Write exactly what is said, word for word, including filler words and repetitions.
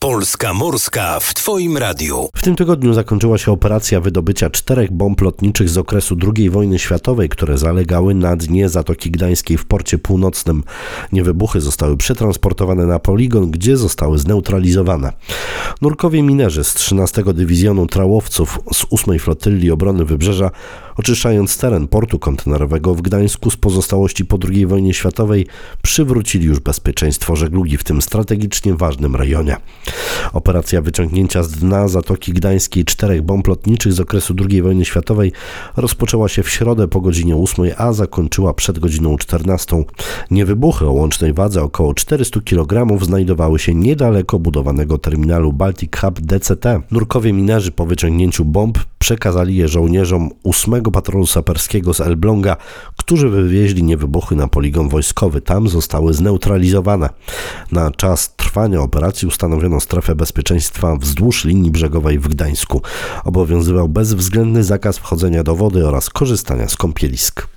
Polska Morska w Twoim radiu. W tym tygodniu zakończyła się operacja wydobycia czterech bomb lotniczych z okresu drugiej wojny światowej, które zalegały na dnie Zatoki Gdańskiej w porcie północnym. Niewybuchy zostały przetransportowane na poligon, gdzie zostały zneutralizowane. Nurkowie minerzy z trzynastego Dywizjonu Trałowców z ósmej Flotylli Obrony Wybrzeża, oczyszczając teren portu kontenerowego w Gdańsku z pozostałości po drugiej wojnie światowej, przywrócili już bezpieczeństwo żeglugi w tym strategicznie ważnym rejonie. Operacja wyciągnięcia z dna Zatoki Gdańskiej czterech bomb lotniczych z okresu drugiej wojny światowej rozpoczęła się w środę po godzinie ósmej, a zakończyła przed godziną czternastą. Niewybuchy o łącznej wadze około czterysta kilogramów znajdowały się niedaleko budowanego terminalu Baltic Hub D C T. Nurkowie minerzy po wyciągnięciu bomb przekazali je żołnierzom ósmego Patrolu Saperskiego z Elbląga, którzy wywieźli niewybuchy na poligon wojskowy. Tam zostały zneutralizowane. Na czas trwania operacji ustanowiono strefę bezpieczeństwa wzdłuż linii brzegowej w Gdańsku. Obowiązywał bezwzględny zakaz wchodzenia do wody oraz korzystania z kąpielisk.